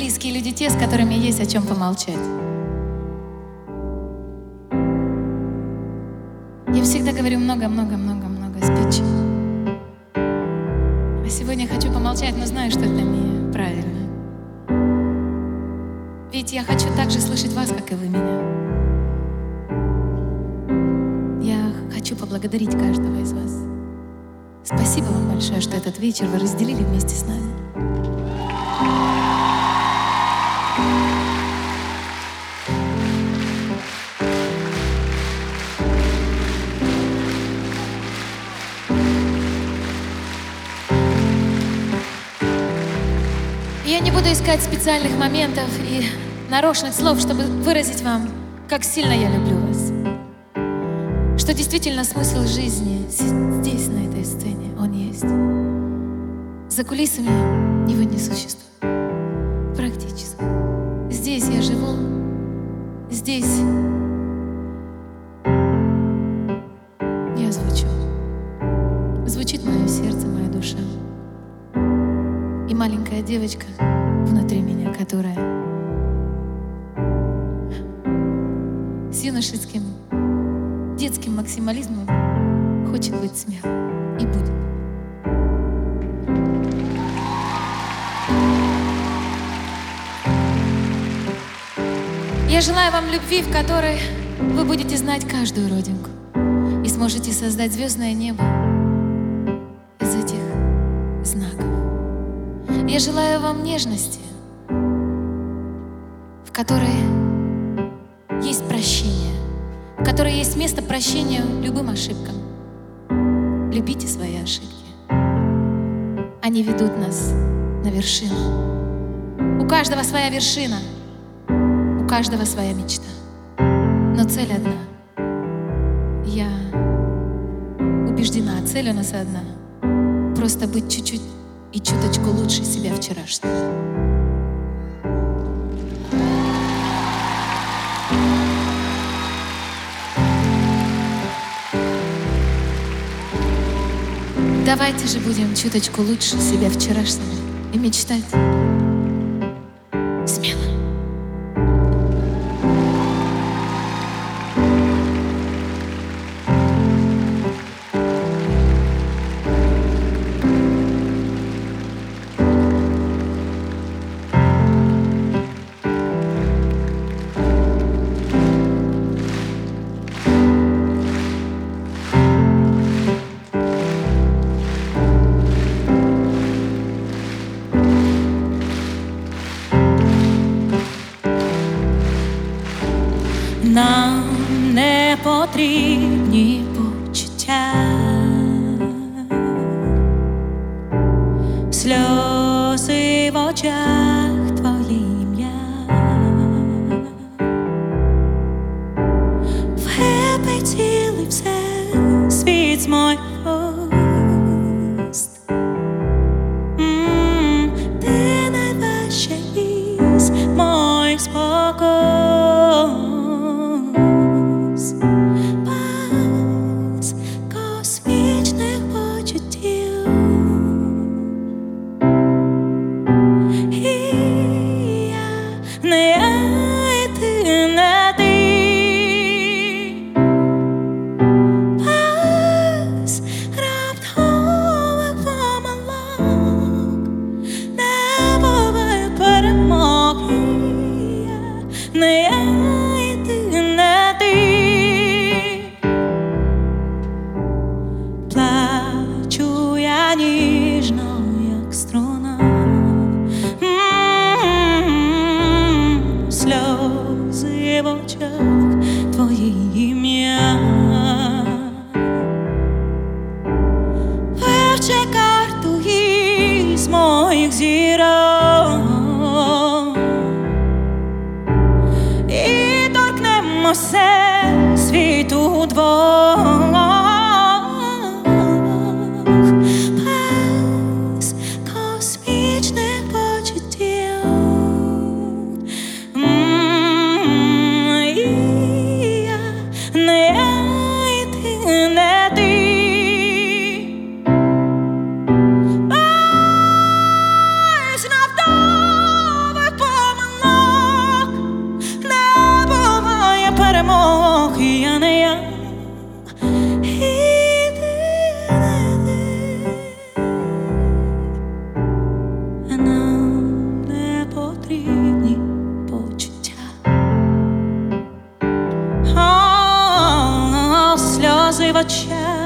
близкие люди те, с которыми есть о чем помолчать. Я всегда говорю много-много-много-много спичей. А сегодня хочу помолчать, но знаю, что это неправильно. Ведь я хочу так же слышать вас, как и вы меня. Я хочу поблагодарить каждого из вас. Спасибо вам большое, что этот вечер вы разделили вместе с нами. Я не буду искать специальных моментов и нарочных слов, чтобы выразить вам, как сильно я люблю вас. Что действительно смысл жизни здесь, на этой сцене, он есть. За кулисами его не существует. Практически. Здесь я живу, здесь я звучу. Звучит мое сердце, моя душа. И маленькая девочка внутри меня, которая с юношеским, детским максимализмом хочет быть смелой и будет. Я желаю вам любви, в которой вы будете знать каждую родинку и сможете создать звездное небо из этих знаков. Я желаю вам нежности, в которой есть прощение, в которой есть место прощения любым ошибкам. Любите свои ошибки. Они ведут нас на вершину. У каждого своя вершина, у каждого своя мечта. Но цель одна. Я убеждена, цель у нас одна. Просто быть чуть-чуть и чуточку лучше себя вчерашнего. Давайте же будем чуточку лучше себя вчерашнего и мечтать смело. Нам не потрібні почуття, сльози в очах, твоє ім'я, в тебе цілий всесвіт з моїх вуст. Ти найважче із моїх спокій. Плачу я ніжно, як струна, сльози в очах, твоє ім'я. Вивчи карту із моїх зірок і торкнемося світу вдвох. перемог, і я не я. І ти не ти. Нам не потрібні почуття. Сльози в очах